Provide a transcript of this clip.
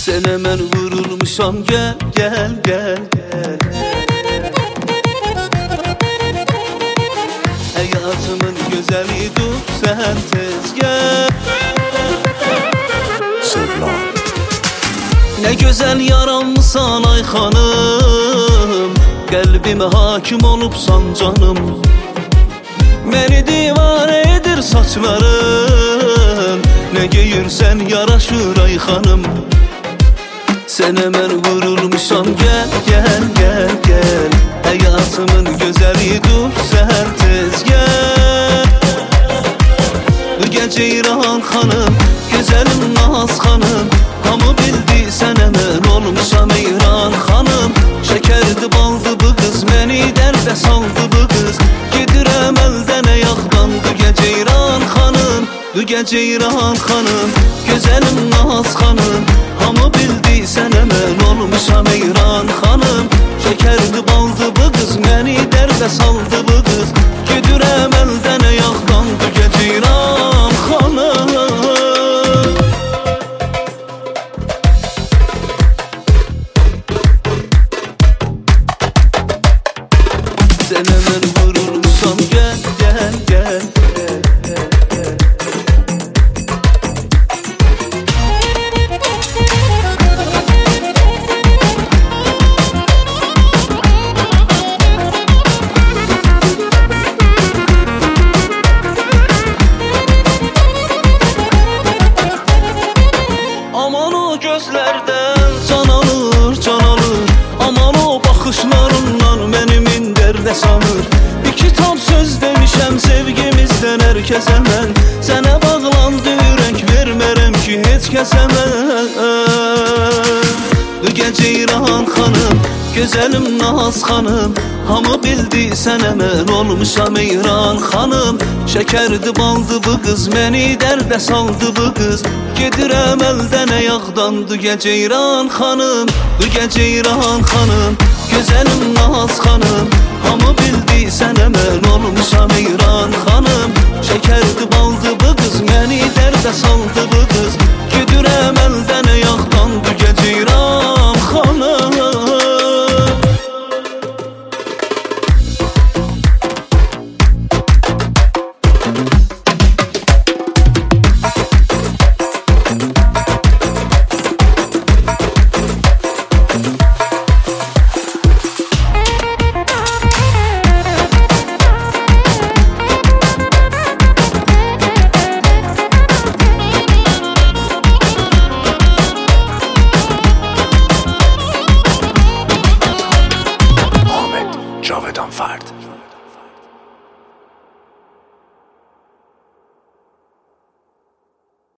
Sen hemen vurulmuşam, gel gel gel gel. Hayatımın güzeli dur sen tez gel. Sevlam. Ne güzel yaranmışsan ay hanım, kalbime hakim olupsan canım. Beni divane edir saçların, ne giyirsen yaraşır ay hanım. Sen hemen vurulmuşam, gel gel gel gel. Hayatımın güzeli dur sen tez gel. Bu gece İran hanım, güzelim Naz hanım, hamı bildi sen hemen olmuşam İran hanım. Şekerdi baldı bu kız, beni derde saldı bu kız. Gidirem elden ayaktan bu gece İran hanım. Bu gece İran hanım, güzelim Naz hanım, hamı bildi sen hemen olmuşam İran hanım. Şekerdi baldı bu kız, beni derde saldı bu kız. Gidirem elden ayaktan bu gece İran hanım. Sen hemen vurulmuşam, gel gel gel gel gel gel. Aman o gözlerden can alır, can alır. Aman o bakışlarından benim derde sanır. Bir kitap söz demişem sevgimizden herkes hemen. Sana bağlandı yürek, vermerem ki hiç kesemem. Bu gece İran hanım, güzelim Naz hanım, hamı bildi sen hemen olmuşam İran hanım. Şekerdi baldı bu kız, beni derde saldı bu kız. Gidirem elden ayaktan bu gece İran hanım. Bu gece İran hanım, güzelim Naz hanım, hamı bildi sen hemen olmuşam İran hanım. Şekerdi baldı bu kız, beni derde saldı bu kız. Gidirem elden ayaktan bu gece İran hanım. Cavedan Fard.